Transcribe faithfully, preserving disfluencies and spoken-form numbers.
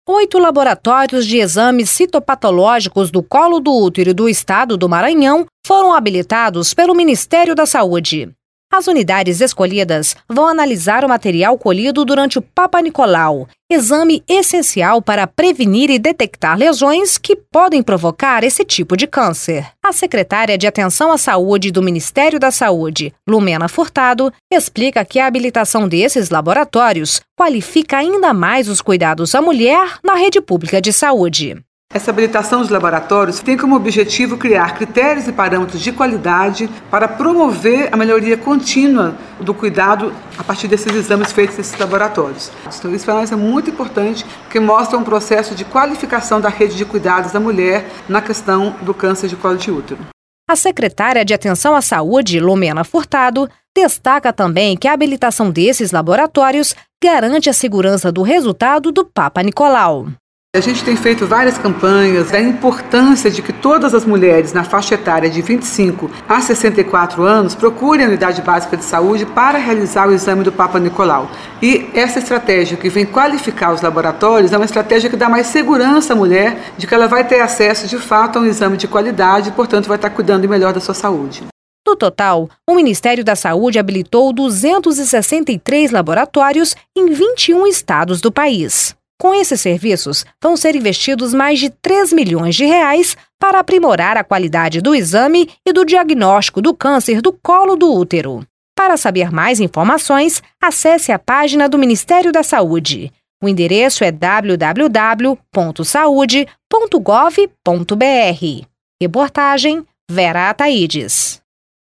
Oito laboratórios de exames citopatológicos do colo do útero do estado do Maranhão foram habilitados pelo Ministério da Saúde. As unidades escolhidas vão analisar o material colhido durante o Papa Nicolau, exame essencial para prevenir e detectar lesões que podem provocar esse tipo de câncer. A secretária de Atenção à Saúde do Ministério da Saúde, Lumena Furtado, explica que a habilitação desses laboratórios qualifica ainda mais os cuidados à mulher na rede pública de saúde. Essa habilitação dos laboratórios tem como objetivo criar critérios e parâmetros de qualidade para promover a melhoria contínua do cuidado a partir desses exames feitos nesses laboratórios. Então, isso para nós é muito importante, porque mostra um processo de qualificação da rede de cuidados da mulher na questão do câncer de colo de útero. A secretária de Atenção à Saúde, Lumena Furtado, destaca também que a habilitação desses laboratórios garante a segurança do resultado do Papa Nicolau. A gente tem feito várias campanhas da importância de que todas as mulheres na faixa etária de vinte e cinco a sessenta e quatro anos procurem a unidade básica de saúde para realizar o exame do Papa Nicolau. E essa estratégia que vem qualificar os laboratórios é uma estratégia que dá mais segurança à mulher de que ela vai ter acesso de fato a um exame de qualidade e, portanto, vai estar cuidando melhor da sua saúde. No total, o Ministério da Saúde habilitou duzentos e sessenta e três laboratórios em vinte e um estados do país. Com esses serviços, vão ser investidos mais de três milhões de reais para aprimorar a qualidade do exame e do diagnóstico do câncer do colo do útero. Para saber mais informações, acesse a página do Ministério da Saúde. O endereço é w w w ponto saude ponto gov ponto b r. Reportagem Vera Ataides.